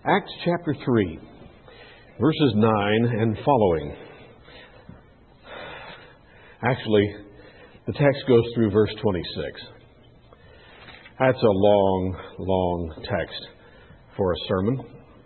Acts chapter 3, verses 9 and following. Actually, the text goes through verse 26. That's a long text for a sermon.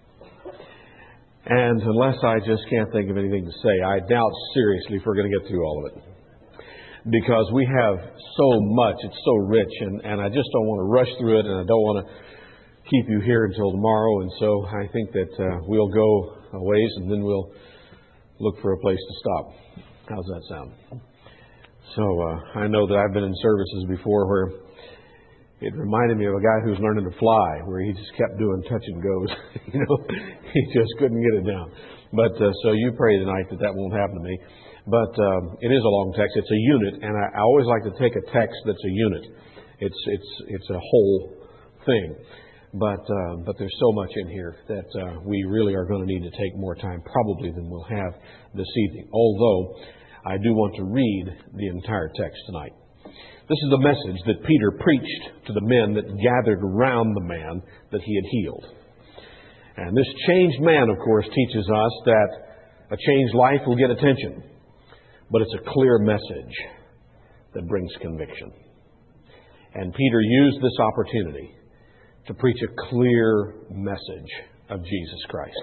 And unless I just can't think of anything to say, I doubt seriously if we're going to get through all of it. Because we have so much, it's so rich, and I just don't want to rush through it, and I don't want to keep you here until tomorrow. And so I think that we'll go a ways, and then we'll look for a place to stop. How's that sound? So I know that I've been in services before where it reminded me of a guy who was learning to fly, where he just kept doing touch and goes. He just couldn't get it down. But so you pray tonight that won't happen to me. But it is a long text. It's a unit, and I always like to take a text that's a unit. It's a whole thing. But there's so much in here that we really are going to need to take more time probably than we'll have this evening. Although I do want to read the entire text tonight. This is the message that Peter preached to the men that gathered around the man that he had healed. And this changed man, of course, teaches us that a changed life will get attention. But it's a clear message that brings conviction. And Peter used this opportunity to preach a clear message of Jesus Christ.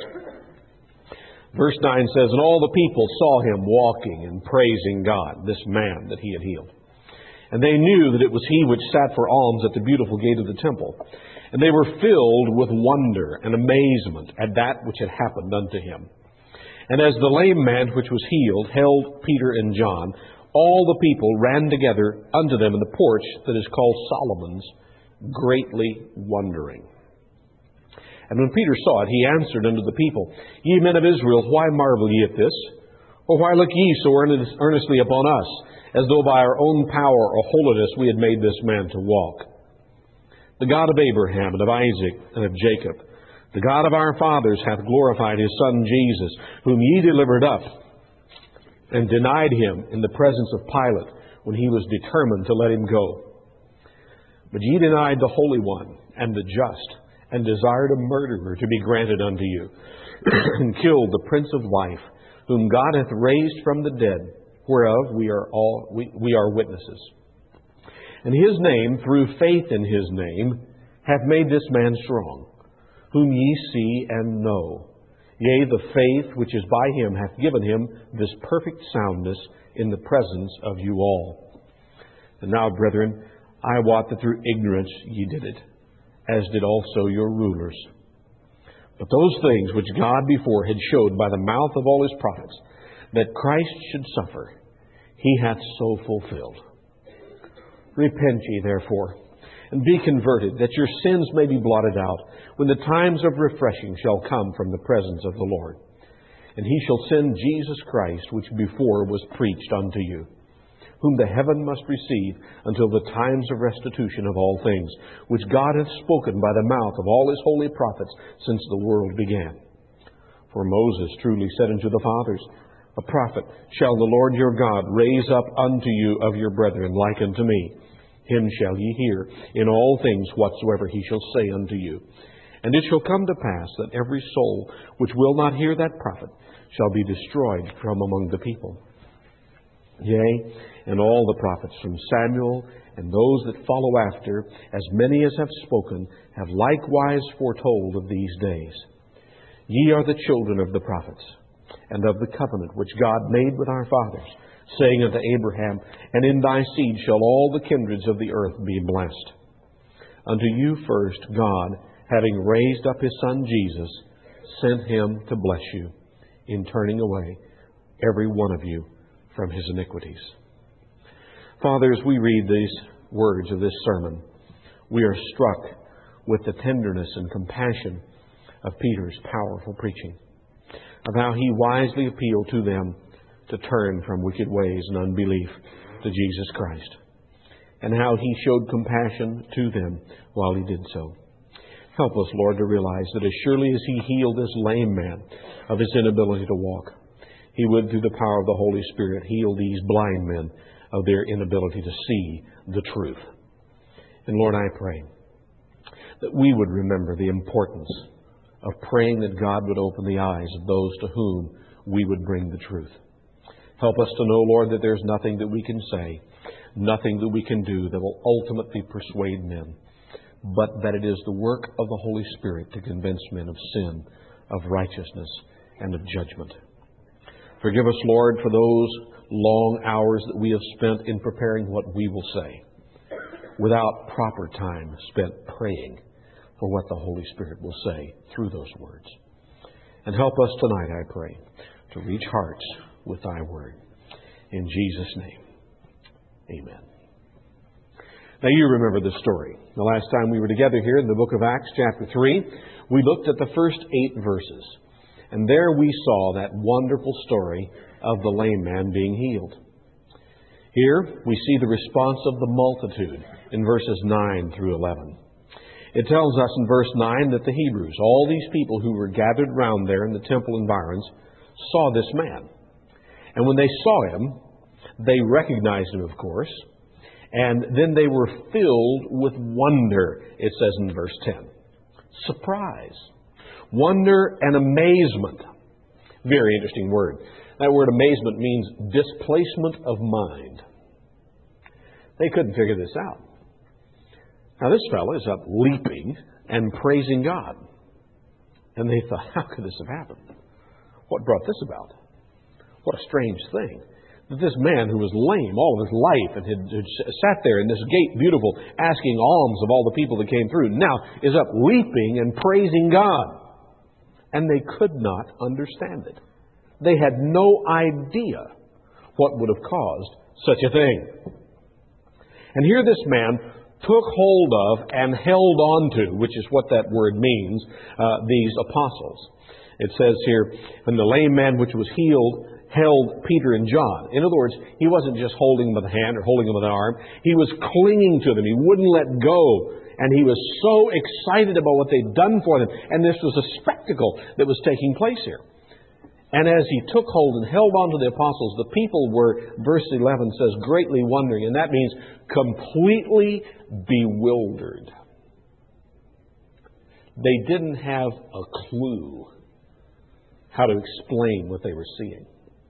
Verse 9 says, "And all the people saw him walking and praising God, this man that he had healed. And they knew that it was he which sat for alms at the beautiful gate of the temple. And they were filled with wonder and amazement at that which had happened unto him. And as the lame man which was healed held Peter and John, all the people ran together unto them in the porch that is called Solomon's, greatly wondering. And when Peter saw it, he answered unto the people, Ye men of Israel, why marvel ye at this? Or why look ye so earnestly upon us, as though by our own power or holiness we had made this man to walk? The God of Abraham and of Isaac and of Jacob, the God of our fathers hath glorified his Son Jesus, whom ye delivered up, and denied him in the presence of Pilate, when he was determined to let him go. But ye denied the Holy One and the just, and desired a murderer to be granted unto you, and killed the Prince of Life, whom God hath raised from the dead, whereof we are witnesses. And his name, through faith in his name, hath made this man strong, whom ye see and know. Yea, the faith which is by him hath given him this perfect soundness in the presence of you all. And now, brethren, I wot that through ignorance ye did it, as did also your rulers. But those things which God before had showed by the mouth of all his prophets, that Christ should suffer, he hath so fulfilled. Repent ye therefore, and be converted, that your sins may be blotted out, when the times of refreshing shall come from the presence of the Lord. And he shall send Jesus Christ, which before was preached unto you, whom the heaven must receive until the times of restitution of all things, which God hath spoken by the mouth of all his holy prophets since the world began. For Moses truly said unto the fathers, A prophet shall the Lord your God raise up unto you of your brethren like unto me. Him shall ye hear in all things whatsoever he shall say unto you. And it shall come to pass that every soul which will not hear that prophet shall be destroyed from among the people. Yea, and all the prophets from Samuel and those that follow after, as many as have spoken, have likewise foretold of these days. Ye are the children of the prophets, and of the covenant which God made with our fathers, saying unto Abraham, And in thy seed shall all the kindreds of the earth be blessed. Unto you first God, having raised up his Son Jesus, sent him to bless you, in turning away every one of you from his iniquities. Father, as we read these words of this sermon, we are struck with the tenderness and compassion of Peter's powerful preaching, of how he wisely appealed to them to turn from wicked ways and unbelief to Jesus Christ, and how he showed compassion to them while he did so. Help us, Lord, to realize that as surely as he healed this lame man of his inability to walk, he would, through the power of the Holy Spirit, heal these blind men of their inability to see the truth. And Lord, I pray that we would remember the importance of praying that God would open the eyes of those to whom we would bring the truth. Help us to know, Lord, that there's nothing that we can say, nothing that we can do that will ultimately persuade men, but that it is the work of the Holy Spirit to convince men of sin, of righteousness, and of judgment. Forgive us, Lord, for those long hours that we have spent in preparing what we will say, without proper time spent praying for what the Holy Spirit will say through those words. And help us tonight, I pray, to reach hearts with Thy Word. In Jesus' name, amen. Now you remember this story. The last time we were together here in the book of Acts, chapter 3, we looked at the first 8 verses. And there we saw that wonderful story of the lame man being healed. Here we see the response of the multitude in verses 9 through 11. It tells us in verse 9 that the Hebrews, all these people who were gathered round there in the temple environs, saw this man. And when they saw him, they recognized him, of course, and then they were filled with wonder, it says in verse 10. Surprise, wonder, and amazement. Very interesting word. That word amazement means displacement of mind. They couldn't figure this out. Now this fellow is up leaping and praising God. And they thought, how could this have happened? What brought this about? What a strange thing. That this man who was lame all of his life and had sat there in this gate beautiful, asking alms of all the people that came through, now is up leaping and praising God. And they could not understand it. They had no idea what would have caused such a thing. And here this man took hold of and held on to, which is what that word means, these apostles. It says here, and the lame man which was healed held Peter and John. In other words, he wasn't just holding them with a hand or holding them with an arm. He was clinging to them. He wouldn't let go. And he was so excited about what they'd done for them. And this was a spectacle that was taking place here. And as he took hold and held on to the apostles, the people were, verse 11 says, greatly wondering. And that means completely bewildered. They didn't have a clue how to explain what they were seeing.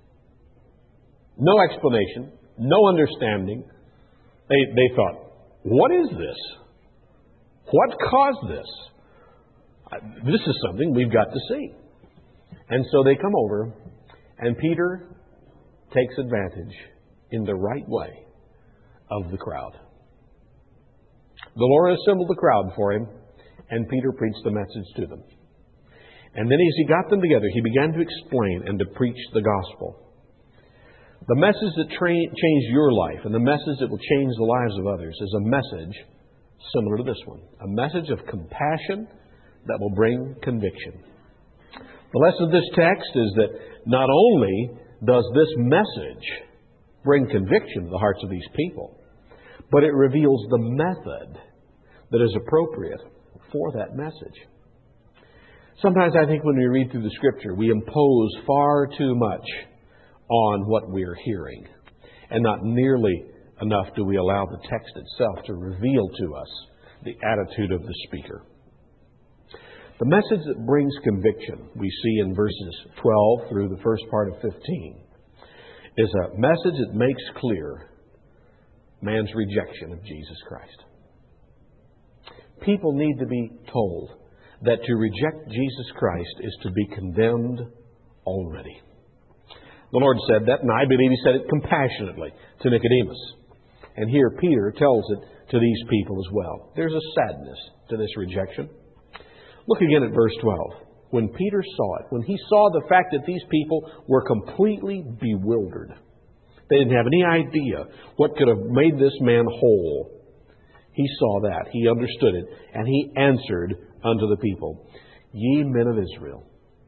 No explanation, no understanding. They thought, what is this? What caused this? This is something we've got to see. And so they come over, and Peter takes advantage in the right way of the crowd. The Lord assembled the crowd for him, and Peter preached the message to them. And then as he got them together, he began to explain and to preach the gospel. The message that changed your life and the message that will change the lives of others is a message similar to this one. A message of compassion that will bring conviction. The lesson of this text is that not only does this message bring conviction to the hearts of these people, but it reveals the method that is appropriate for that message. Sometimes I think when we read through the Scripture, we impose far too much on what we're hearing, and not nearly enough do we allow the text itself to reveal to us the attitude of the speaker. The message that brings conviction, we see in verses 12 through the first part of 15, is a message that makes clear man's rejection of Jesus Christ. People need to be told that to reject Jesus Christ is to be condemned already. The Lord said that, and I believe He said it compassionately to Nicodemus. And here Peter tells it to these people as well. There's a sadness to this rejection. Look again at verse 12. When Peter saw it, when he saw the fact that these people were completely bewildered, they didn't have any idea what could have made this man whole. He saw that. He understood it. And he answered unto the people, Ye men of Israel,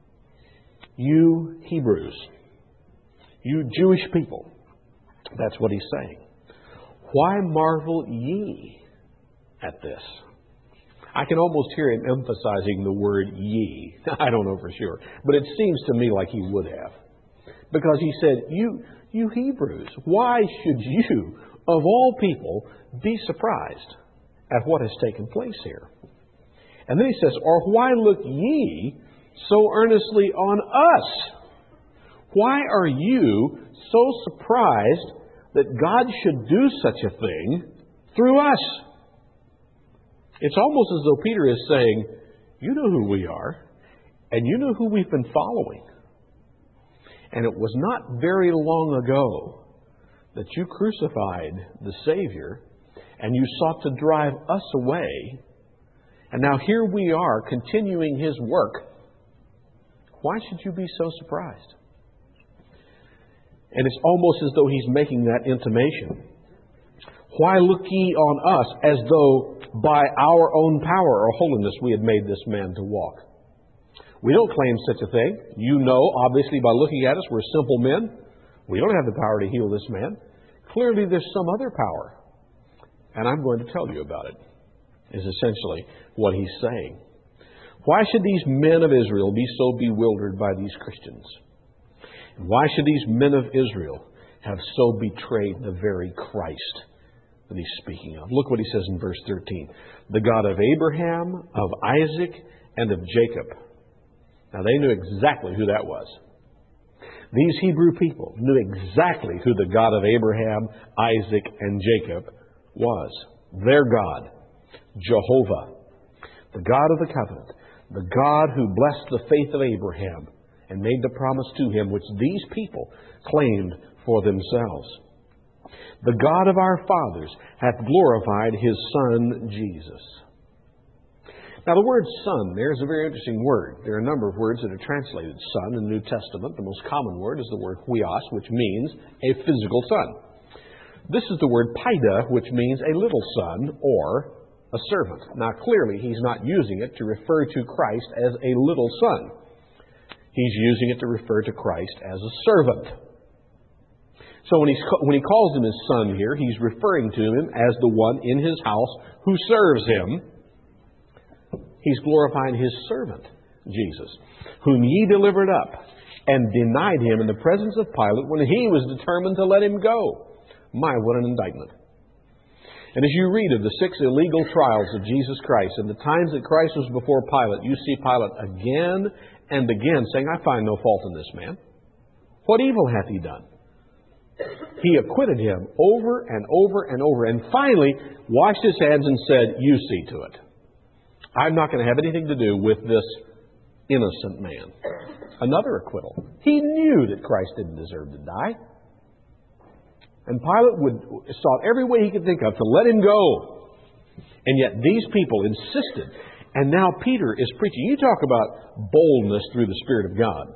you Hebrews, you Jewish people. That's what he's saying. Why marvel ye at this? I can almost hear him emphasizing the word ye. I don't know for sure. But it seems to me like he would have. Because he said, you Hebrews, why should you, of all people, be surprised at what has taken place here? And then he says, or why look ye so earnestly on us? Why are you so surprised that God should do such a thing through us? It's almost as though Peter is saying, you know who we are, and you know who we've been following. And it was not very long ago that you crucified the Savior, and you sought to drive us away. And now here we are continuing His work. Why should you be so surprised? And it's almost as though He's making that intimation. Why look ye on us as though by our own power or holiness we had made this man to walk? We don't claim such a thing. You know, obviously, by looking at us, we're simple men. We don't have the power to heal this man. Clearly, there's some other power. And I'm going to tell you about it, is essentially what he's saying. Why should these men of Israel be so bewildered by these Christians? And why should these men of Israel have so betrayed the very Christ that he's speaking of? Look what he says in verse 13. The God of Abraham, of Isaac, and of Jacob. Now, they knew exactly who that was. These Hebrew people knew exactly who the God of Abraham, Isaac, and Jacob was. Their God, Jehovah, the God of the covenant, the God who blessed the faith of Abraham and made the promise to him which these people claimed for themselves. The God of our fathers hath glorified His Son, Jesus. Now, the word son there is a very interesting word. There are a number of words that are translated son in the New Testament. The most common word is the word huios, which means a physical son. This is the word paida, which means a little son or a servant. Now, clearly, he's not using it to refer to Christ as a little son. He's using it to refer to Christ as a servant. So when he calls him his son here, he's referring to him as the one in his house who serves him. He's glorifying His servant, Jesus, whom ye delivered up and denied Him in the presence of Pilate when he was determined to let Him go. My, what an indictment. And as you read of the 6 illegal trials of Jesus Christ and the times that Christ was before Pilate, you see Pilate again and again saying, I find no fault in this man. What evil hath he done? He acquitted him over and over and over, and finally washed his hands and said, you see to it. I'm not going to have anything to do with this innocent man. Another acquittal. He knew that Christ didn't deserve to die. And Pilate sought every way he could think of to let him go. And yet these people insisted. And now Peter is preaching. You talk about boldness through the Spirit of God.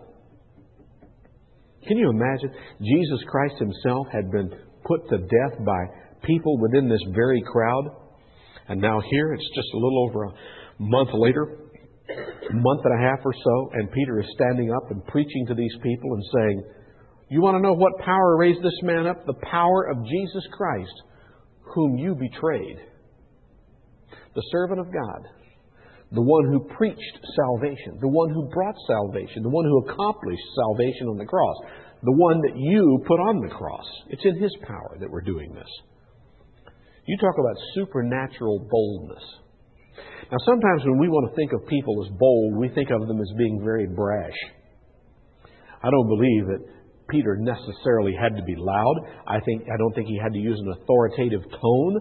Can you imagine? Jesus Christ Himself had been put to death by people within this very crowd. And now here it's just a little over a month later, a month and a half or so, and Peter is standing up and preaching to these people and saying, you want to know what power raised this man up? The power of Jesus Christ, whom you betrayed. The servant of God, the one who preached salvation, the one who brought salvation, the one who accomplished salvation on the cross, the one that you put on the cross. It's in His power that we're doing this. You talk about supernatural boldness. Now, sometimes when we want to think of people as bold, we think of them as being very brash. I don't believe that Peter necessarily had to be loud. I don't think he had to use an authoritative tone.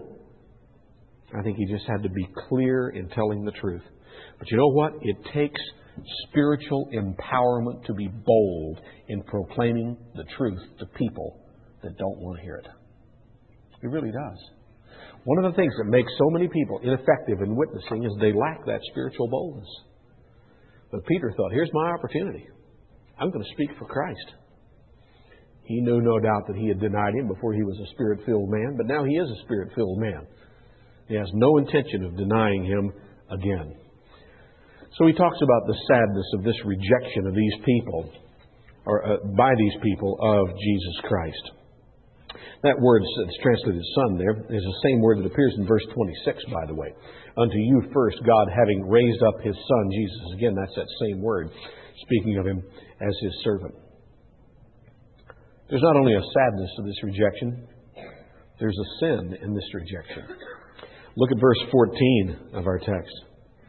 I think he just had to be clear in telling the truth. But you know what? It takes spiritual empowerment to be bold in proclaiming the truth to people that don't want to hear it. It really does. One of the things that makes so many people ineffective in witnessing is they lack that spiritual boldness. But Peter thought, here's my opportunity. I'm going to speak for Christ. He knew no doubt that he had denied Him before he was a Spirit-filled man, but now he is a Spirit-filled man. He has no intention of denying Him again. So he talks about the sadness of this rejection of these people, or by these people of Jesus Christ. That word that's translated son there is the same word that appears in verse 26, by the way. Unto you first, God having raised up His Son, Jesus. Again, that's that same word, speaking of Him as His servant. There's not only a sadness to this rejection, there's a sin in this rejection. Look at verse 14 of our text.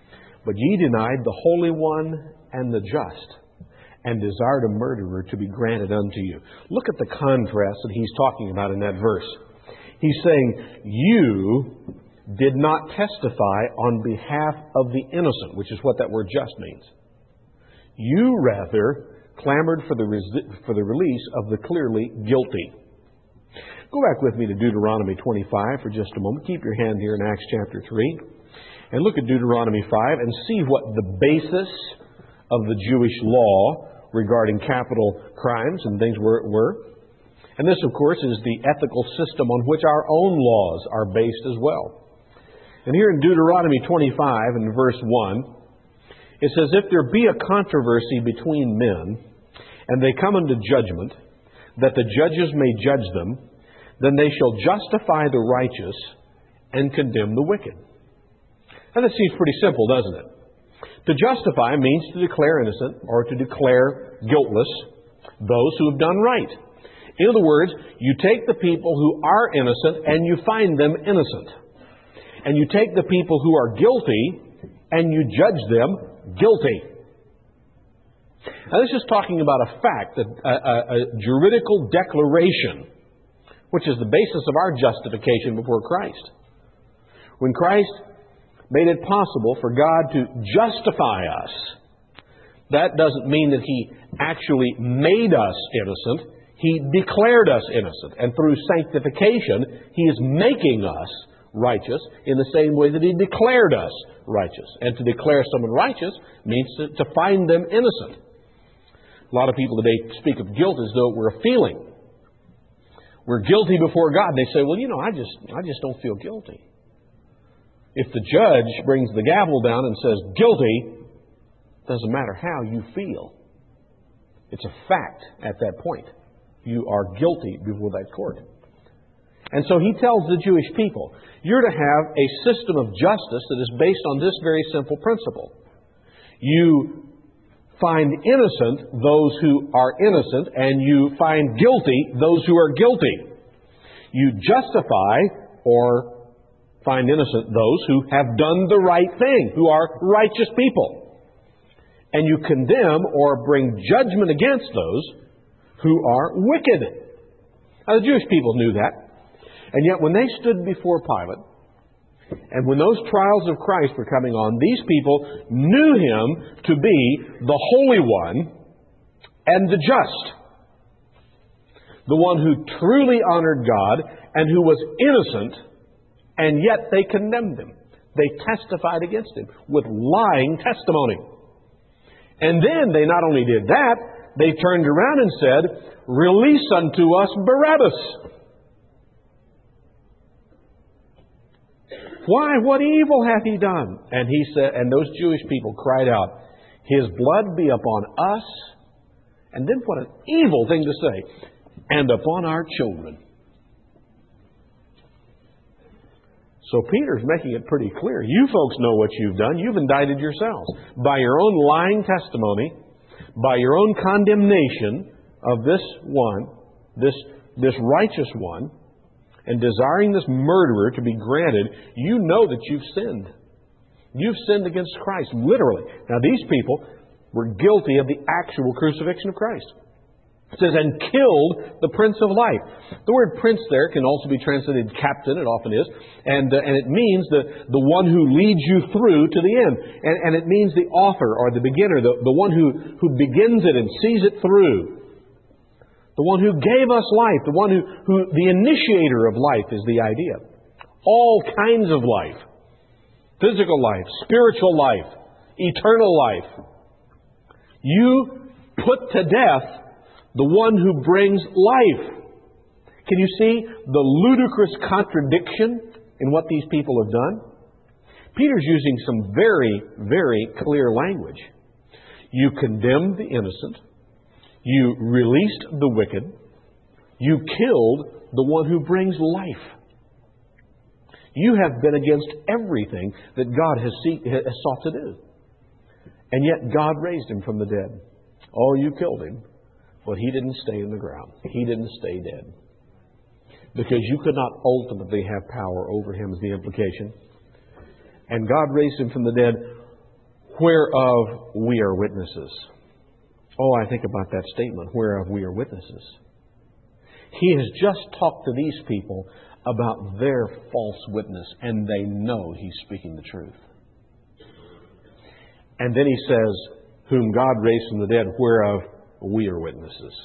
But ye denied the Holy One and the just, and desired a murderer to be granted unto you. Look at the contrast that he's talking about in that verse. He's saying, you did not testify on behalf of the innocent, which is what that word just means. You rather clamored for the release of the clearly guilty. Go back with me to Deuteronomy 25 for just a moment. Keep your hand here in Acts chapter 3. And look at Deuteronomy 5 and see what the basis of the Jewish law regarding capital crimes and things were. And this, of course, is the ethical system on which our own laws are based as well. And here in Deuteronomy 25 and verse 1, it says, if there be a controversy between men, and they come unto judgment, that the judges may judge them, then they shall justify the righteous and condemn the wicked. Now that seems pretty simple, doesn't it? To justify means to declare innocent or to declare guiltless those who have done right. In other words, you take the people who are innocent and you find them innocent. And you take the people who are guilty and you judge them guilty. Now this is talking about a fact, a juridical declaration, which is the basis of our justification before Christ. When Christ made it possible for God to justify us, that doesn't mean that He actually made us innocent. He declared us innocent. And through sanctification, He is making us righteous in the same way that He declared us righteous. And to declare someone righteous means to find them innocent. A lot of people today speak of guilt as though it were a feeling. We're guilty before God. And they say, well, I just don't feel guilty. If the judge brings the gavel down and says guilty, it doesn't matter how you feel. It's a fact at that point. You are guilty before that court. And so he tells the Jewish people, you're to have a system of justice that is based on this very simple principle. You find innocent those who are innocent, and you find guilty those who are guilty. You justify or find innocent those who have done the right thing, who are righteous people. And you condemn or bring judgment against those who are wicked. Now, the Jewish people knew that. And yet when they stood before Pilate, and when those trials of Christ were coming on, these people knew Him to be the Holy One and the just. The one who truly honored God and who was innocent, and yet they condemned Him. They testified against Him with lying testimony. And then they not only did that, they turned around and said, release unto us Barabbas. Why? What evil hath He done? And he said, and those Jewish people cried out, His blood be upon us. And then what an evil thing to say. And upon our children. So Peter's making it pretty clear. You folks know what you've done. You've indicted yourselves. By your own lying testimony, by your own condemnation of this one, this righteous one, and desiring this murderer to be granted, you know that you've sinned. You've sinned against Christ, literally. Now, these people were guilty of the actual crucifixion of Christ. It says, and killed the Prince of Life. The word prince there can also be translated captain, it often is, and it means the one who leads you through to the end. And it means the author or the beginner, the one who begins it and sees it through. The one who gave us life, the one who the initiator of life is the idea. All kinds of life. Physical life, spiritual life, eternal life. You put to death the one who brings life. Can you see the ludicrous contradiction in what these people have done? Peter's using some very, very clear language. You condemned the innocent. You released the wicked. You killed the one who brings life. You have been against everything that God has sought to do. And yet God raised Him from the dead. Oh, you killed Him. But He didn't stay in the ground. He didn't stay dead. Because you could not ultimately have power over Him is the implication. And God raised Him from the dead whereof we are witnesses. Oh, I think about that statement, whereof we are witnesses. He has just talked to these people about their false witness, and they know he's speaking the truth. And then he says, whom God raised from the dead, whereof we are witnesses.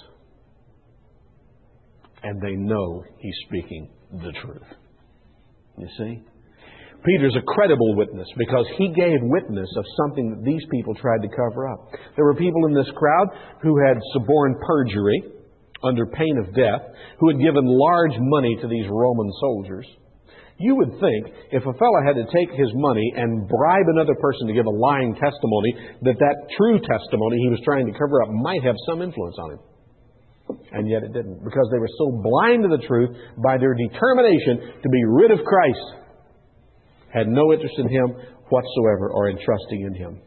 And they know he's speaking the truth. You see? Peter's a credible witness because he gave witness of something that these people tried to cover up. There were people in this crowd who had suborned perjury under pain of death, who had given large money to these Roman soldiers. You would think if a fellow had to take his money and bribe another person to give a lying testimony, that true testimony he was trying to cover up might have some influence on him. And yet it didn't, because they were so blind to the truth by their determination to be rid of Christ. Had no interest in Him whatsoever or in trusting in Him.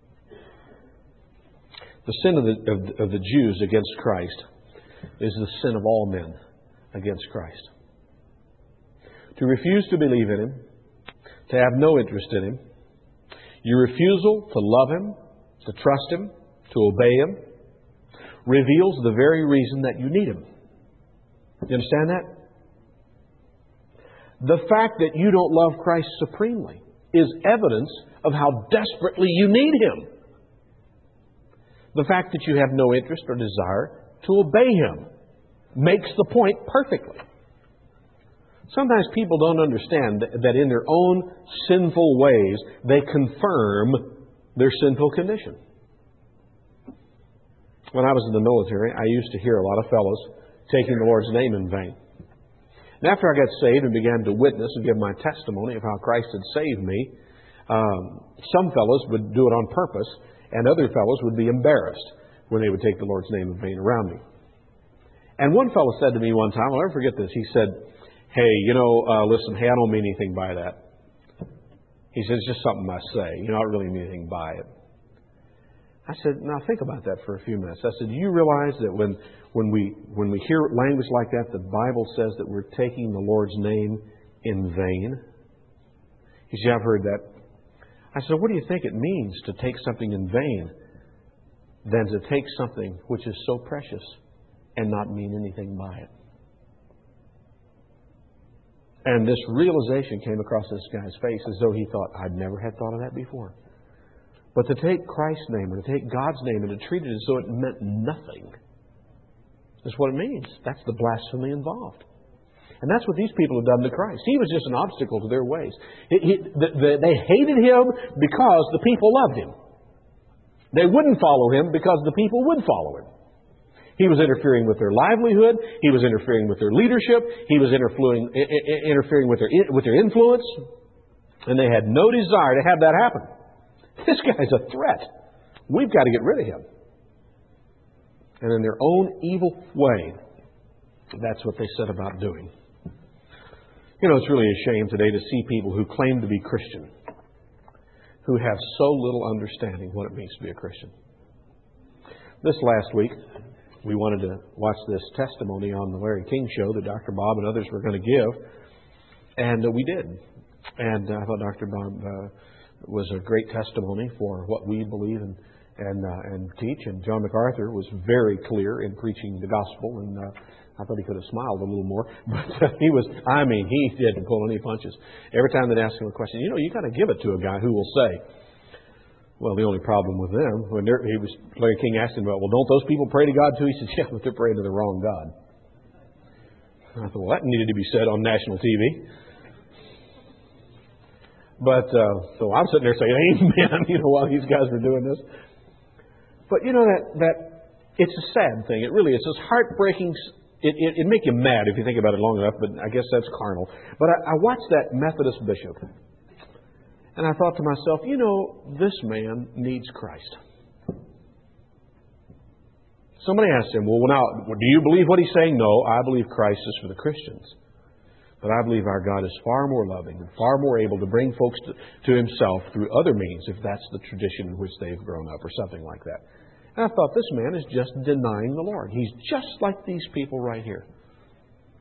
The sin of the Jews against Christ is the sin of all men against Christ. To refuse to believe in Him, to have no interest in Him, your refusal to love Him, to trust Him, to obey Him, reveals the very reason that you need Him. You understand that? The fact that you don't love Christ supremely is evidence of how desperately you need Him. The fact that you have no interest or desire to obey Him makes the point perfectly. Sometimes people don't understand that in their own sinful ways, they confirm their sinful condition. When I was in the military, I used to hear a lot of fellows taking the Lord's name in vain. And after I got saved and began to witness and give my testimony of how Christ had saved me, some fellows would do it on purpose, and other fellows would be embarrassed when they would take the Lord's name in vain around me. And one fellow said to me one time, I'll never forget this, he said, hey, listen, I don't mean anything by that. He said, it's just something I say. I don't really mean anything by it. I said, now think about that for a few minutes. I said, do you realize that when we hear language like that, the Bible says that we're taking the Lord's name in vain? He said, I've heard that. I said, what do you think it means to take something in vain than to take something which is so precious and not mean anything by it? And this realization came across this guy's face as though he thought, I'd never had thought of that before. But to take Christ's name or to take God's name and to treat it as though it meant nothing is what it means. That's the blasphemy involved. And that's what these people have done to Christ. He was just an obstacle to their ways. They hated Him because the people loved Him. They wouldn't follow Him because the people would follow Him. He was interfering with their livelihood. He was interfering with their leadership. He was interfering with their influence. And they had no desire to have that happen. This guy's a threat. We've got to get rid of him. And in their own evil way, that's what they set about doing. It's really a shame today to see people who claim to be Christian, who have so little understanding what it means to be a Christian. This last week, we wanted to watch this testimony on the Larry King Show that Dr. Bob and others were going to give. And we did. And I thought Dr. Bob was a great testimony for what we believe and teach. And John MacArthur was very clear in preaching the gospel. And I thought he could have smiled a little more. But he didn't pull any punches. Every time they'd ask him a question, you got to give it to a guy who will say, well, the only problem with them, Larry King asked him about, well, don't those people pray to God too? He said, yeah, but they're praying to the wrong God. And I thought, well, that needed to be said on national TV. But, so I'm sitting there saying, amen, while these guys were doing this. But, that it's a sad thing. It really is. It's heartbreaking. It make you mad if you think about it long enough, but I guess that's carnal. But I watched that Methodist bishop, and I thought to myself, this man needs Christ. Somebody asked him, well, now, do you believe what he's saying? No, I believe Christ is for the Christians. But I believe our God is far more loving and far more able to bring folks to Himself through other means, if that's the tradition in which they've grown up or something like that. And I thought, this man is just denying the Lord. He's just like these people right here.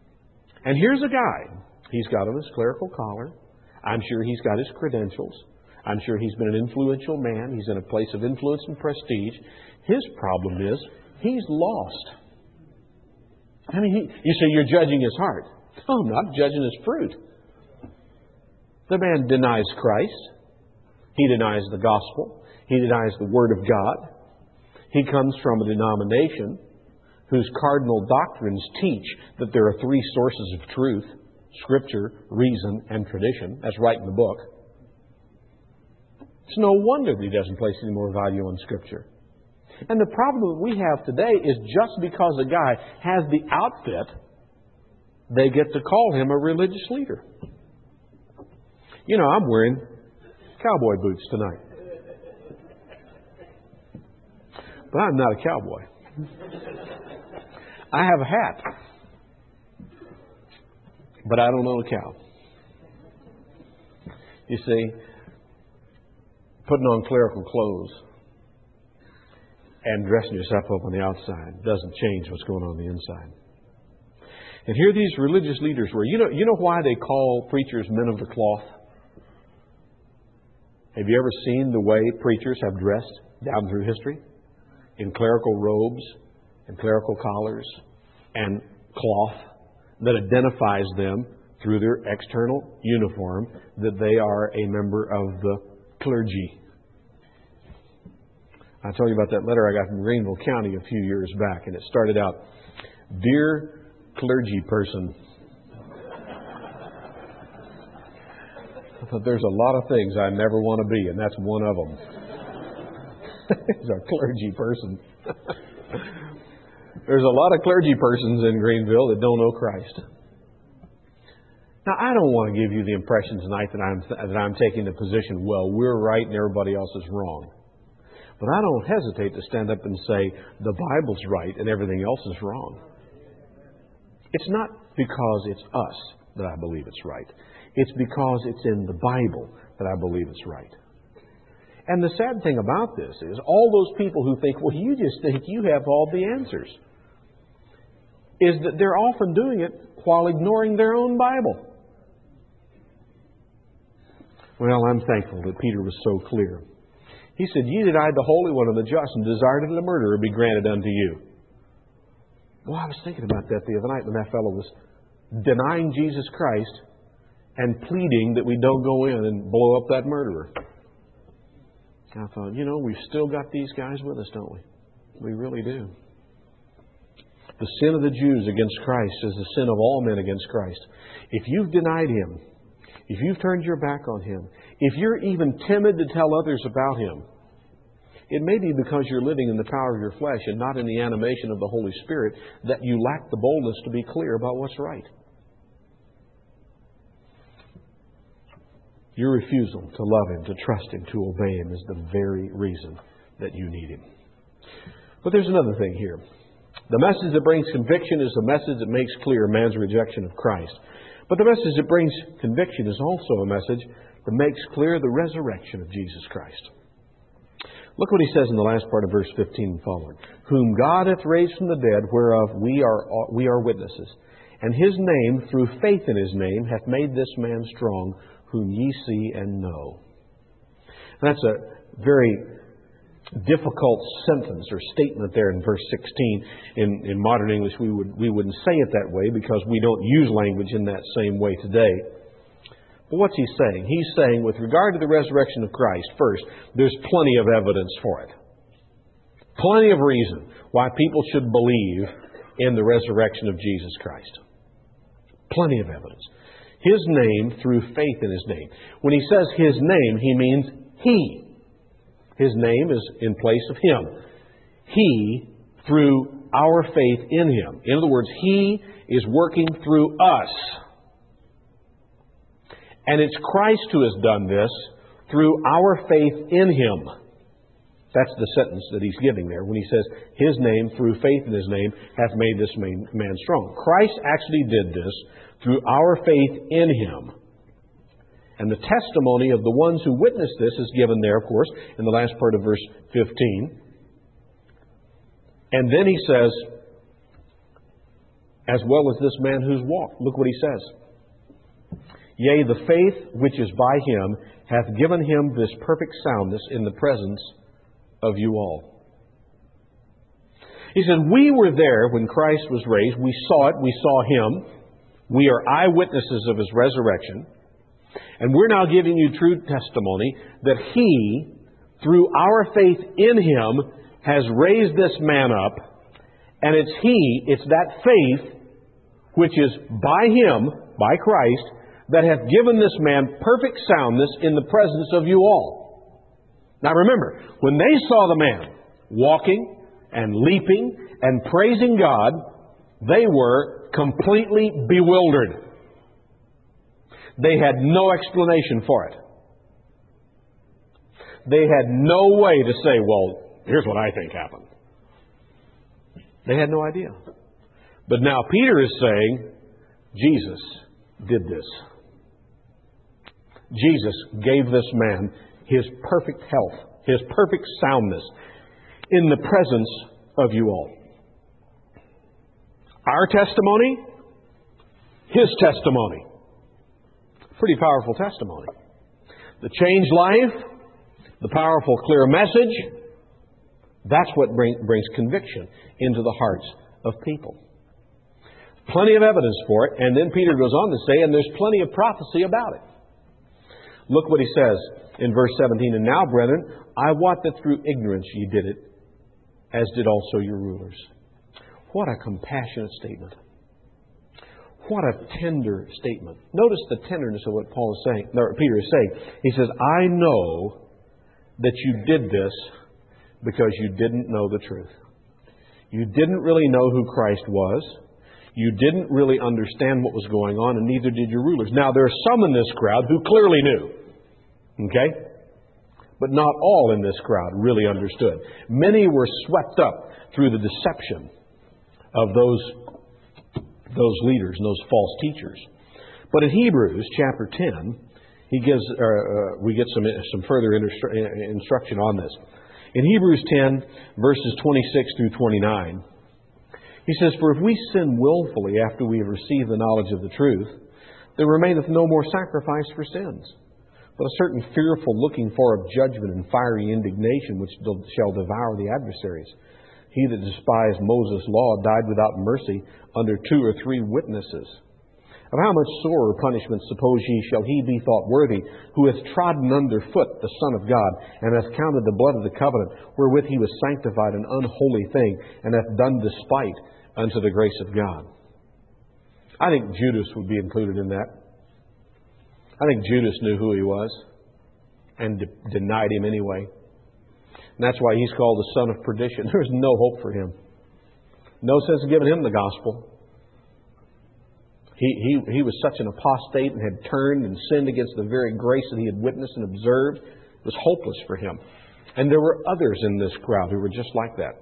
And here's a guy. He's got on his clerical collar. I'm sure he's got his credentials. I'm sure he's been an influential man. He's in a place of influence and prestige. His problem is he's lost. I mean, you say you're judging his heart. No, I'm not judging his fruit. The man denies Christ. He denies the gospel. He denies the Word of God. He comes from a denomination whose cardinal doctrines teach that there are three sources of truth: Scripture, reason, and tradition. That's right in the book. It's no wonder that he doesn't place any more value on Scripture. And the problem that we have today is just because a guy has the outfit, they get to call him a religious leader. You know, I'm wearing cowboy boots tonight. But I'm not a cowboy. I have a hat. But I don't own a cow. You see, putting on clerical clothes and dressing yourself up on the outside doesn't change what's going on the inside. And here these religious leaders were. You know why they call preachers men of the cloth? Have you ever seen the way preachers have dressed down through history? In clerical robes and clerical collars and cloth that identifies them through their external uniform that they are a member of the clergy. I told you about that letter I got from Greenville County a few years back, and it started out, "Dear clergy person." I thought, there's a lot of things I never want to be, and that's one of them. He's a clergy person. There's a lot of clergy persons in Greenville that don't know Christ. Now, I don't want to give you the impression tonight that I'm taking the position, well, we're right and everybody else is wrong. But I don't hesitate to stand up and say the Bible's right and everything else is wrong. It's not because it's us that I believe it's right. It's because it's in the Bible that I believe it's right. And the sad thing about this is all those people who think, well, you just think you have all the answers, is that they're often doing it while ignoring their own Bible. Well, I'm thankful that Peter was so clear. He said, "Ye denied the Holy One and the just, and desired that a murderer be granted unto you." Well, I was thinking about that the other night when that fellow was denying Jesus Christ and pleading that we don't go in and blow up that murderer. I thought, we've still got these guys with us, don't we? We really do. The sin of the Jews against Christ is the sin of all men against Christ. If you've denied Him, if you've turned your back on Him, if you're even timid to tell others about Him, it may be because you're living in the power of your flesh and not in the animation of the Holy Spirit that you lack the boldness to be clear about what's right. Your refusal to love Him, to trust Him, to obey Him is the very reason that you need Him. But there's another thing here. The message that brings conviction is the message that makes clear man's rejection of Christ. But the message that brings conviction is also a message that makes clear the resurrection of Jesus Christ. Look what he says in the last part of verse 15 and following. "Whom God hath raised from the dead, whereof we are witnesses. And His name, through faith in His name, hath made this man strong, whom ye see and know." That's a very difficult sentence or statement there in verse 16. In modern English, we wouldn't say it that way because we don't use language in that same way today. But what's he saying? He's saying, with regard to the resurrection of Christ, first, there's plenty of evidence for it. Plenty of reason why people should believe in the resurrection of Jesus Christ. Plenty of evidence. His name, through faith in His name. When he says His name, he means He. His name is in place of Him. He, through our faith in Him. In other words, He is working through us. And it's Christ who has done this through our faith in Him. That's the sentence that he's giving there when he says, His name, through faith in His name, hath made this man strong. Christ actually did this through our faith in Him. And the testimony of the ones who witnessed this is given there, of course, in the last part of verse 15. And then he says, as well as this man who's walked. Look what he says. Yea, the faith which is by Him hath given Him this perfect soundness in the presence of you all. He said, we were there when Christ was raised. We saw it. We saw Him. We are eyewitnesses of His resurrection. And we're now giving you true testimony that He, through our faith in Him, has raised this man up. And it's that faith which is by Him, by Christ, that hath given this man perfect soundness in the presence of you all. Now remember, when they saw the man walking and leaping and praising God, they were completely bewildered. They had no explanation for it. They had no way to say, well, here's what I think happened. They had no idea. But now Peter is saying, Jesus did this. Jesus gave this man His perfect health, His perfect soundness in the presence of you all. Our testimony, His testimony. Pretty powerful testimony. The changed life, the powerful, clear message, that's what brings conviction into the hearts of people. Plenty of evidence for it, and then Peter goes on to say, and there's plenty of prophecy about it. Look what he says in verse 17, and now, brethren, I wot that through ignorance ye did it, as did also your rulers. What a compassionate statement. What a tender statement. Notice the tenderness of what Paul is saying, or Peter is saying. He says, I know that you did this because you didn't know the truth. You didn't really know who Christ was. You didn't really understand what was going on, and neither did your rulers. Now, there are some in this crowd who clearly knew. Okay? But not all in this crowd really understood. Many were swept up through the deception of those leaders and those false teachers. But in Hebrews chapter 10, we get some further instruction on this. In Hebrews 10, verses 26 through 29, he says, for if we sin willfully after we have received the knowledge of the truth, there remaineth no more sacrifice for sins, but a certain fearful looking for of judgment and fiery indignation which shall devour the adversaries. He that despised Moses' law died without mercy under 2 or 3 witnesses. Of how much sorer punishment, suppose ye, shall he be thought worthy, who hath trodden under foot the Son of God, and hath counted the blood of the covenant, wherewith he was sanctified an unholy thing, and hath done despite unto the grace of God. I think Judas would be included in that. I think Judas knew who he was and denied Him anyway. And that's why he's called the son of perdition. There's no hope for him. No sense in giving him the gospel. He was such an apostate and had turned and sinned against the very grace that he had witnessed and observed. It was hopeless for him. And there were others in this crowd who were just like that.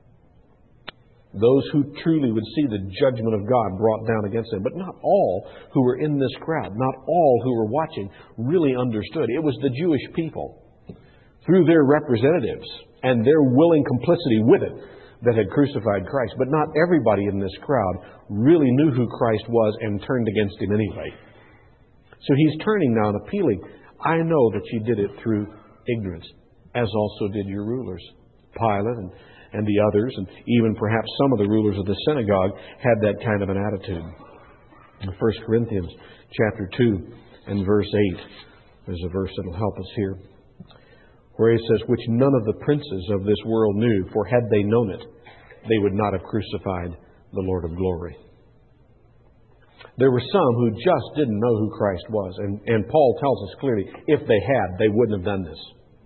Those who truly would see the judgment of God brought down against them. But not all who were in this crowd, not all who were watching, really understood. It was the Jewish people, through their representatives and their willing complicity with it, that had crucified Christ. But not everybody in this crowd really knew who Christ was and turned against Him anyway. So He's turning now and appealing. I know that you did it through ignorance, as also did your rulers. Pilate and the others, and even perhaps some of the rulers of the synagogue had that kind of an attitude. In 1 Corinthians chapter 2 and verse 8, there's a verse that will help us here, where he says, which none of the princes of this world knew, for had they known it, they would not have crucified the Lord of glory. There were some who just didn't know who Christ was. And Paul tells us clearly, if they had, they wouldn't have done this.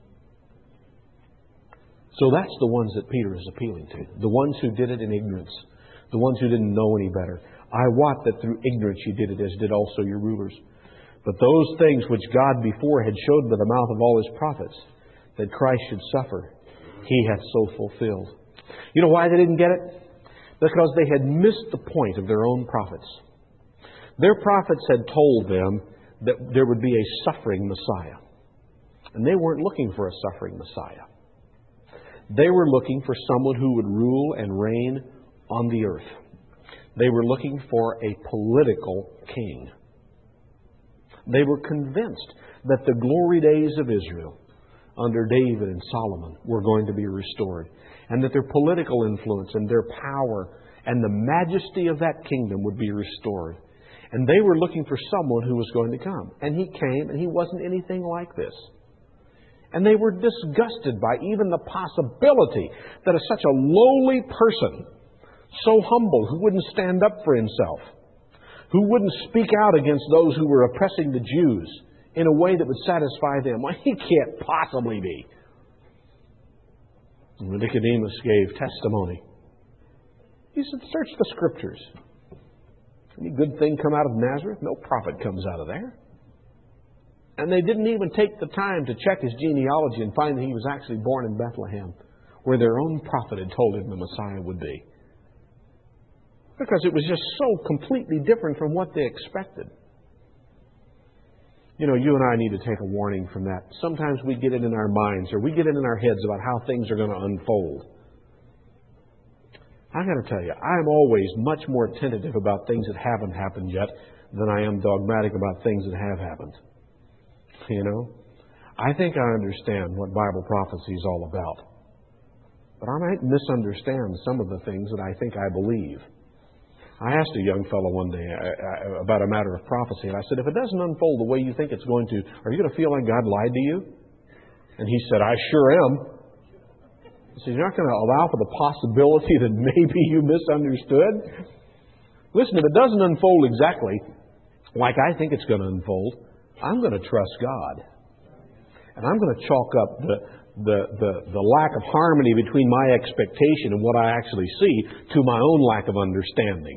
So that's the ones that Peter is appealing to. The ones who did it in ignorance. The ones who didn't know any better. I wot that through ignorance you did it, as did also your rulers. But those things which God before had showed by the mouth of all His prophets, that Christ should suffer, He hath so fulfilled. You know why they didn't get it? Because they had missed the point of their own prophets. Their prophets had told them that there would be a suffering Messiah. And they weren't looking for a suffering Messiah. They were looking for someone who would rule and reign on the earth. They were looking for a political king. They were convinced that the glory days of Israel under David and Solomon were going to be restored, and that their political influence and their power and the majesty of that kingdom would be restored. And they were looking for someone who was going to come. And He came, and He wasn't anything like this. And they were disgusted by even the possibility that such a lowly person, so humble, who wouldn't stand up for himself, who wouldn't speak out against those who were oppressing the Jews in a way that would satisfy them. Well, he can't possibly be. And when Nicodemus gave testimony, he said, search the Scriptures. Any good thing come out of Nazareth? No prophet comes out of there. And they didn't even take the time to check his genealogy and find that he was actually born in Bethlehem, where their own prophet had told him the Messiah would be. Because it was just so completely different from what they expected. You know, you and I need to take a warning from that. Sometimes we get it in our minds, or we get it in our heads about how things are going to unfold. I got to tell you, I'm always much more tentative about things that haven't happened yet than I am dogmatic about things that have happened. You know, I think I understand what Bible prophecy is all about. But I might misunderstand some of the things that I think I believe. I asked a young fellow one day about a matter of prophecy, and I said, if it doesn't unfold the way you think it's going to, are you going to feel like God lied to you? And he said, I sure am. He said, you're not going to allow for the possibility that maybe you misunderstood? Listen, if it doesn't unfold exactly like I think it's going to unfold, I'm going to trust God. And I'm going to chalk up the lack of harmony between my expectation and what I actually see to my own lack of understanding.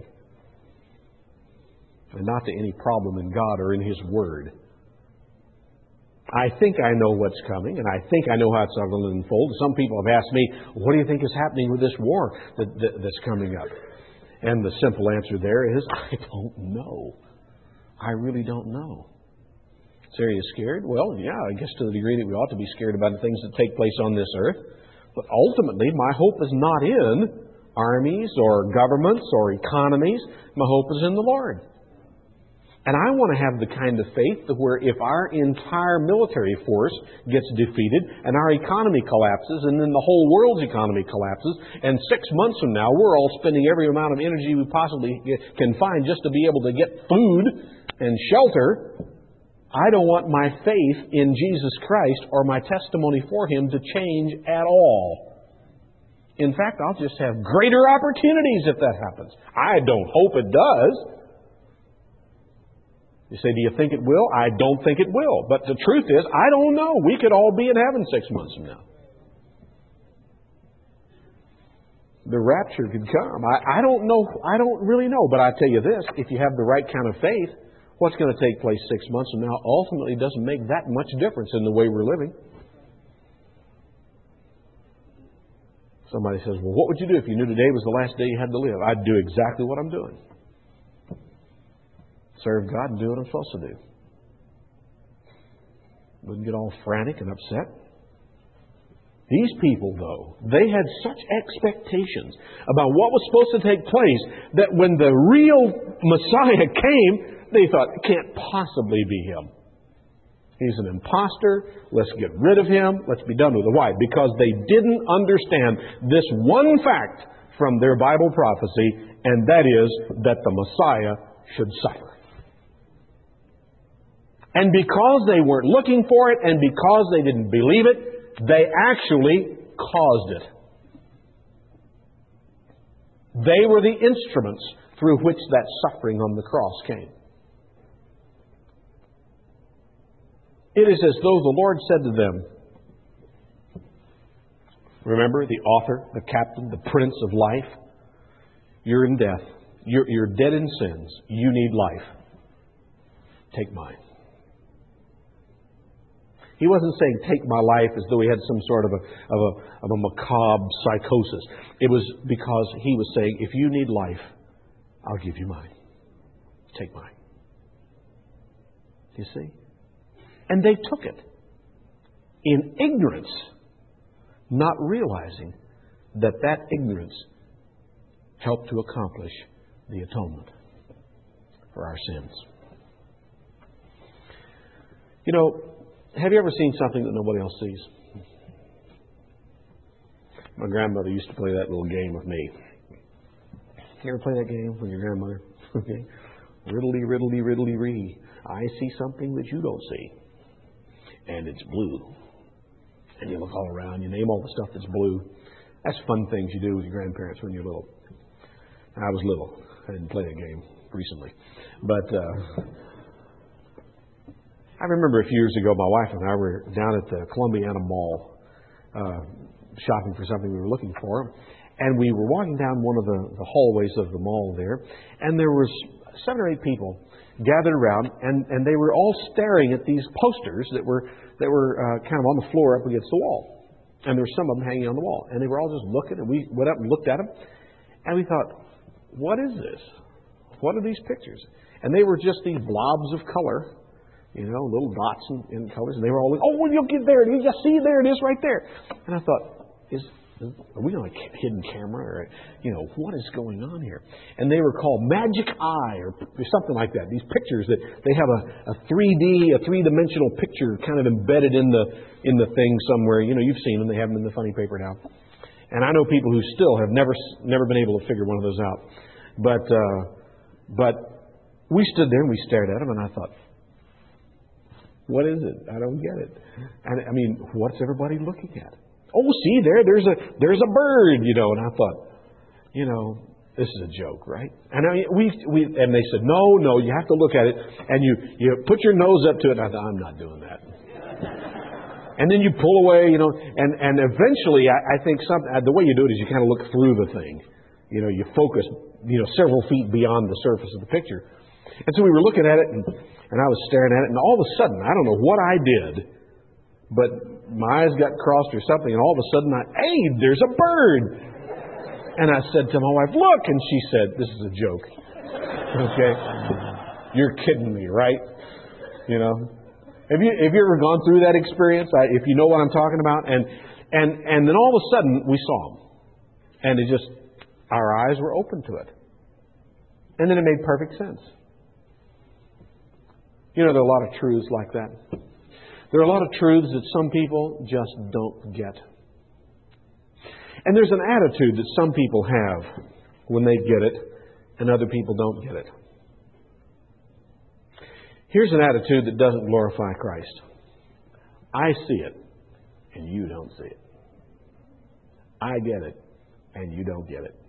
And not to any problem in God or in His Word. I think I know what's coming, and I think I know how it's going to unfold. Some people have asked me, what do you think is happening with this war that's coming up? And the simple answer there is, I don't know. I really don't know. So are you scared? Well, yeah, I guess to the degree that we ought to be scared about the things that take place on this earth. But ultimately, my hope is not in armies or governments or economies. My hope is in the Lord. And I want to have the kind of faith that where if our entire military force gets defeated and our economy collapses and then the whole world's economy collapses, and 6 months from now we're all spending every amount of energy we possibly can find just to be able to get food and shelter, I don't want my faith in Jesus Christ or my testimony for Him to change at all. In fact, I'll just have greater opportunities if that happens. I don't hope it does. You say, do you think it will? I don't think it will. But the truth is, I don't know. We could all be in heaven 6 months from now. The rapture could come. I don't know. I don't really know. But I tell you this, if you have the right kind of faith, what's going to take place 6 months from now ultimately doesn't make that much difference in the way we're living. Somebody says, well, what would you do if you knew today was the last day you had to live? I'd do exactly what I'm doing. Serve God and do what I'm supposed to do. Wouldn't get all frantic and upset. These people, though, they had such expectations about what was supposed to take place that when the real Messiah came, they thought, it can't possibly be Him. He's an imposter. Let's get rid of Him. Let's be done with it. Why? Because they didn't understand this one fact from their Bible prophecy, and that is that the Messiah should suffer. And because they weren't looking for it, and because they didn't believe it, they actually caused it. They were the instruments through which that suffering on the cross came. It is as though the Lord said to them, remember, the author, the captain, the prince of life, you're in death. You're dead in sins. You need life. Take mine. He wasn't saying, take my life as though he had some sort of a macabre psychosis. It was because he was saying, if you need life, I'll give you mine. Take mine. You see? And they took it in ignorance, not realizing that that ignorance helped to accomplish the atonement for our sins. You know, have you ever seen something that nobody else sees? My grandmother used to play that little game with me. You ever play that game with your grandmother? Okay. Riddly, riddly, riddly, ree. I see something that you don't see. And it's blue. And you look all around, you name all the stuff that's blue. That's fun things you do with your grandparents when you're little. I was little. I didn't play a game recently. But I remember a few years ago, my wife and I were down at the Columbiana Mall shopping for something we were looking for. And we were walking down one of the hallways of the mall there. And there was 7 or 8 people gathered around, and they were all staring at these posters that were kind of on the floor up against the wall. And there were some of them hanging on the wall. And they were all just looking, and we went up and looked at them. And we thought, what is this? What are these pictures? And they were just these blobs of color, you know, little dots in colors. And they were all like, oh, well, you'll get there. You just see, there it is right there. And I thought, are we on a hidden camera? Or, you know, what is going on here? And they were called Magic Eye or something like that. These pictures that they have a 3D, a 3-dimensional picture kind of embedded in the thing somewhere. You know, you've seen them. They have them in the funny paper now. And I know people who still have never been able to figure one of those out. But we stood there and we stared at them, and I thought, what is it? I don't get it. And I mean, what's everybody looking at? Oh, see there's a bird, you know. And I thought, you know, this is a joke, right? And I mean, and they said, no, you have to look at it, and you put your nose up to it. And I thought, I'm not doing that. And then you pull away, you know, and eventually, I think the way you do it is you kind of look through the thing. You know, you focus, you know, several feet beyond the surface of the picture. And so we were looking at it, and I was staring at it, and all of a sudden, I don't know what I did, but my eyes got crossed or something, and all of a sudden, hey, there's a bird. And I said to my wife, look, and she said, this is a joke. Okay? You're kidding me, right? You know? Have you ever gone through that experience? If you know what I'm talking about, and then all of a sudden we saw them, and our eyes were open to it, and then it made perfect sense. You know, there are a lot of truths like that. There are a lot of truths that some people just don't get, and there's an attitude that some people have when they get it, and other people don't get it. Here's an attitude that doesn't glorify Christ. I see it, and you don't see it. I get it, and you don't get it.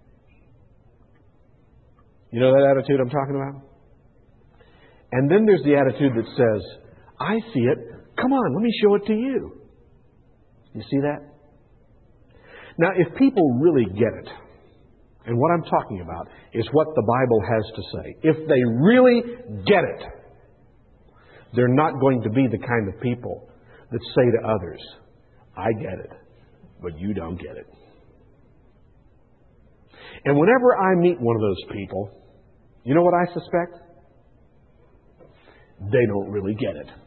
You know that attitude I'm talking about? And then there's the attitude that says, I see it. Come on, let me show it to you. You see that? Now, if people really get it, and what I'm talking about is what the Bible has to say. If they really get it, they're not going to be the kind of people that say to others, I get it, but you don't get it. And whenever I meet one of those people, you know what I suspect? They don't really get it.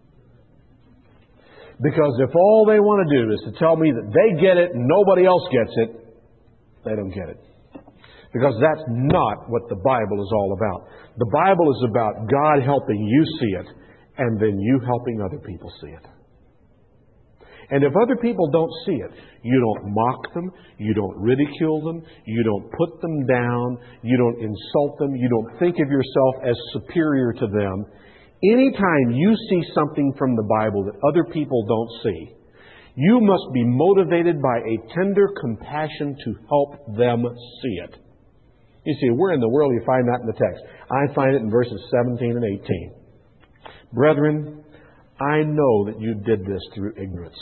Because if all they want to do is to tell me that they get it and nobody else gets it, they don't get it. Because that's not what the Bible is all about. The Bible is about God helping you see it, and then you helping other people see it. And if other people don't see it, you don't mock them, you don't ridicule them, you don't put them down, you don't insult them, you don't think of yourself as superior to them. Anytime you see something from the Bible that other people don't see, you must be motivated by a tender compassion to help them see it. You see, where in the world do you find that in the text? I find it in verses 17 and 18. Brethren, I know that you did this through ignorance.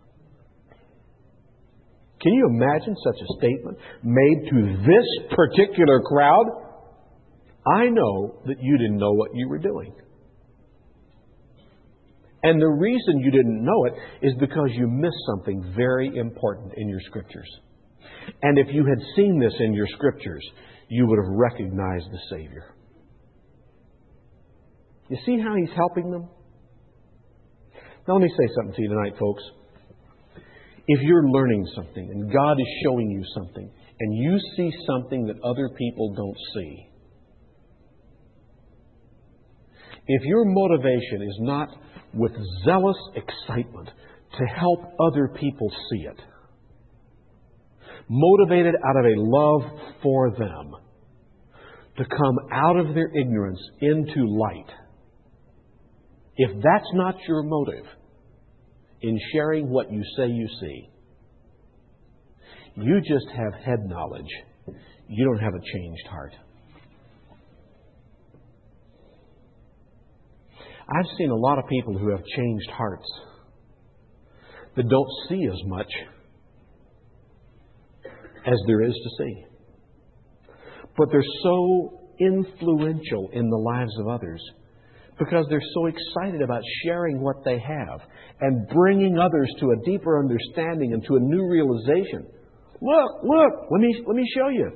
Can you imagine such a statement made to this particular crowd? I know that you didn't know what you were doing. And the reason you didn't know it is because you missed something very important in your Scriptures. And if you had seen this in your Scriptures, you would have recognized the Savior. You see how He's helping them? Now let me say something to you tonight, folks. If you're learning something and God is showing you something and you see something that other people don't see, if your motivation is not with zealous excitement to help other people see it. Motivated out of a love for them to come out of their ignorance into light. If that's not your motive in sharing what you say you see, you just have head knowledge. You don't have a changed heart. I've seen a lot of people who have changed hearts that don't see as much as there is to see. But they're so influential in the lives of others because they're so excited about sharing what they have and bringing others to a deeper understanding and to a new realization. Look, let me show you.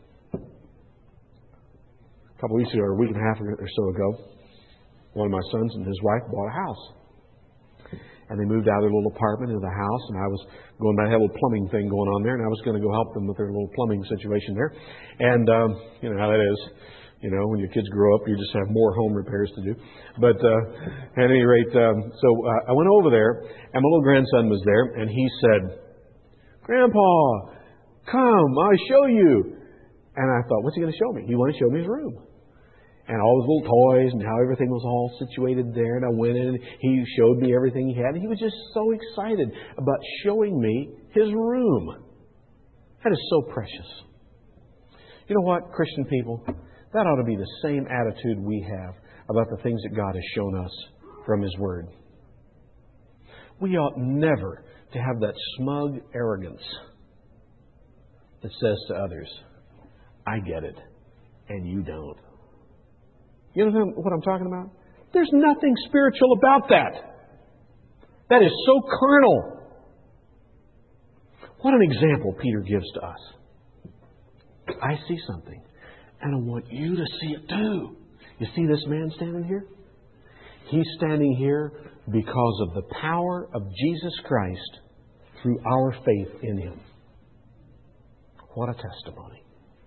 A couple weeks ago, or a week and a half or so ago, one of my sons and his wife bought a house. And they moved out of their little apartment into the house, and I was going by, had a little plumbing thing going on there, and I was going to go help them with their little plumbing situation there. And you know how that is. You know, when your kids grow up, you just have more home repairs to do. But at any rate, so I went over there, and my little grandson was there, and he said, "Grandpa, come, I'll show you." And I thought, what's he going to show me? He wanted to show me his room. And all his little toys and how everything was all situated there. And I went in and he showed me everything he had. And he was just so excited about showing me his room. That is so precious. You know what, Christian people? That ought to be the same attitude we have about the things that God has shown us from His Word. We ought never to have that smug arrogance that says to others, "I get it, and you don't." You know what I'm talking about? There's nothing spiritual about that. That is so carnal. What an example Peter gives to us. I see something, and I want you to see it too. You see this man standing here? He's standing here because of the power of Jesus Christ through our faith in Him. What a testimony.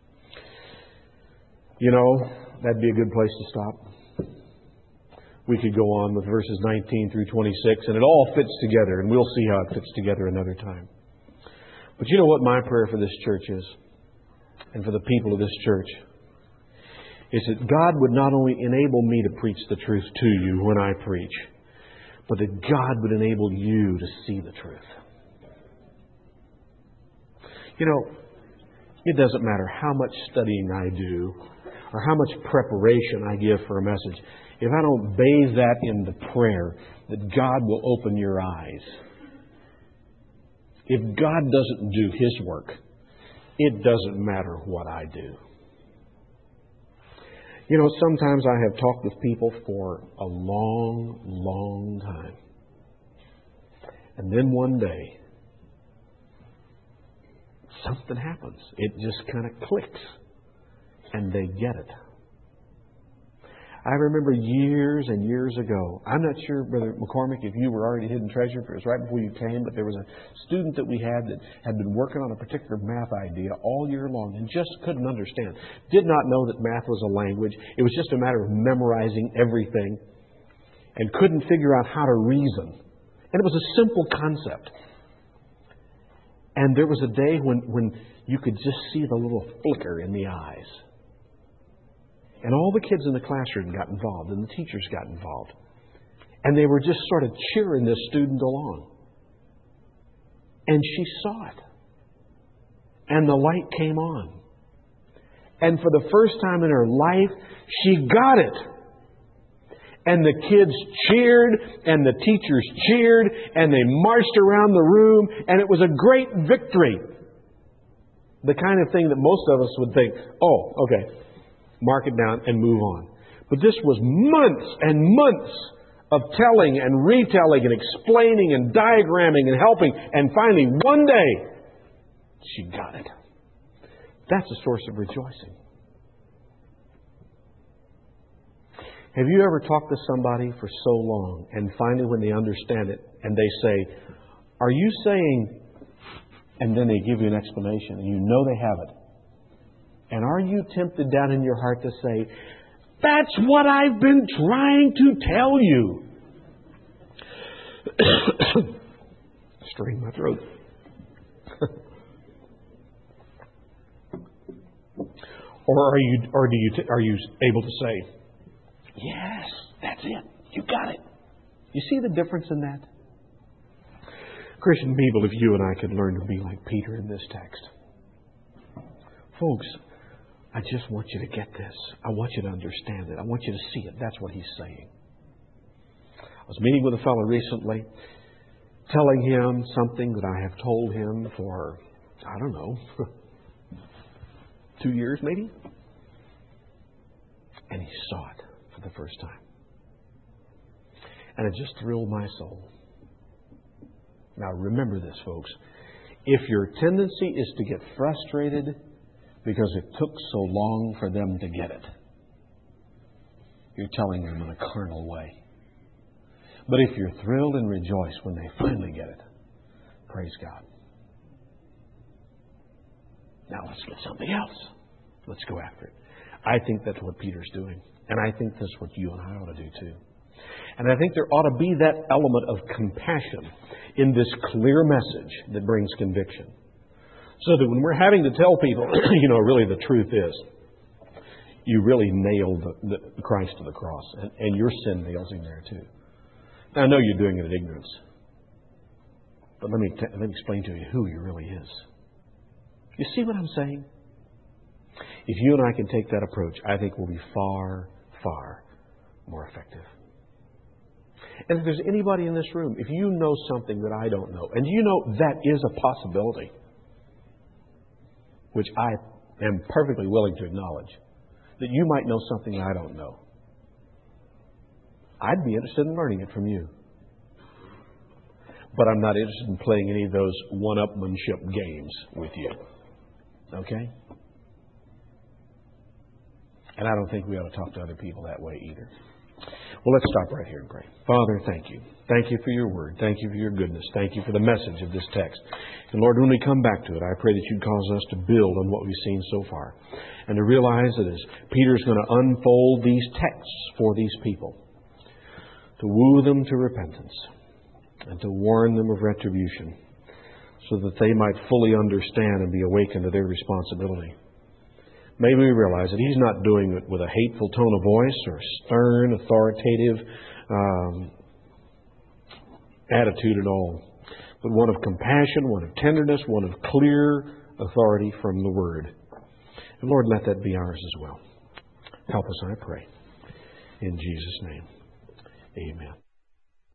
You know, that'd be a good place to stop. We could go on with verses 19 through 26, and it all fits together, and we'll see how it fits together another time. But you know what my prayer for this church is, and for the people of this church, is that God would not only enable me to preach the truth to you when I preach, but that God would enable you to see the truth. You know, it doesn't matter how much studying I do, or how much preparation I give for a message, if I don't bathe that in the prayer that God will open your eyes. If God doesn't do His work, it doesn't matter what I do. You know, sometimes I have talked with people for a long, long time. And then one day, something happens. It just kind of clicks. And they get it. I remember years and years ago, I'm not sure, Brother McCormick, if you were already Hidden Treasure, if it was right before you came, but there was a student that we had that had been working on a particular math idea all year long and just couldn't understand. Did not know that math was a language. It was just a matter of memorizing everything and couldn't figure out how to reason. And it was a simple concept. And there was a day when you could just see the little flicker in the eyes. And all the kids in the classroom got involved, and the teachers got involved. And they were just sort of cheering this student along. And she saw it. And the light came on. And for the first time in her life, she got it. And the kids cheered, and the teachers cheered, and they marched around the room, and it was a great victory. The kind of thing that most of us would think, oh, okay, mark it down and move on. But this was months and months of telling and retelling and explaining and diagramming and helping. And finally, one day, she got it. That's a source of rejoicing. Have you ever talked to somebody for so long and finally when they understand it and they say, "Are you saying," and then they give you an explanation and you know they have it. And are you tempted down in your heart to say, "That's what I've been trying to tell you"? Strain my throat. Or are you able to say, yes, that's it. You got it. You see the difference in that? Christian people, if you and I could learn to be like Peter in this text. Folks, I just want you to get this. I want you to understand it. I want you to see it. That's what he's saying. I was meeting with a fellow recently, telling him something that I have told him for, 2 years maybe. And he saw it for the first time. And it just thrilled my soul. Now remember this, folks. If your tendency is to get frustrated because it took so long for them to get it, you're telling them in a carnal way. But if you're thrilled and rejoice when they finally get it, praise God. Now let's get something else. Let's go after it. I think that's what Peter's doing. And I think that's what you and I ought to do too. And I think there ought to be that element of compassion in this clear message that brings conviction. So that when we're having to tell people, really the truth is, you really nailed the Christ to the cross. And your sin nails him there too. Now, I know you're doing it in ignorance. But let me explain to you who he really is. You see what I'm saying? If you and I can take that approach, I think we'll be far, far more effective. And if there's anybody in this room, if you know something that I don't know, and you know that is a possibility, which I am perfectly willing to acknowledge, that you might know something I don't know, I'd be interested in learning it from you. But I'm not interested in playing any of those one-upmanship games with you. Okay? And I don't think we ought to talk to other people that way either. Well, let's stop right here and pray. Father, thank you. Thank you for your word. Thank you for your goodness. Thank you for the message of this text. And Lord, when we come back to it, I pray that you'd cause us to build on what we've seen so far. And to realize that as Peter's going to unfold these texts for these people, to woo them to repentance and to warn them of retribution so that they might fully understand and be awakened to their responsibility. May we realize that he's not doing it with a hateful tone of voice or stern, authoritative attitude at all, but one of compassion, one of tenderness, one of clear authority from the Word. And Lord, let that be ours as well. Help us, I pray. In Jesus' name, amen.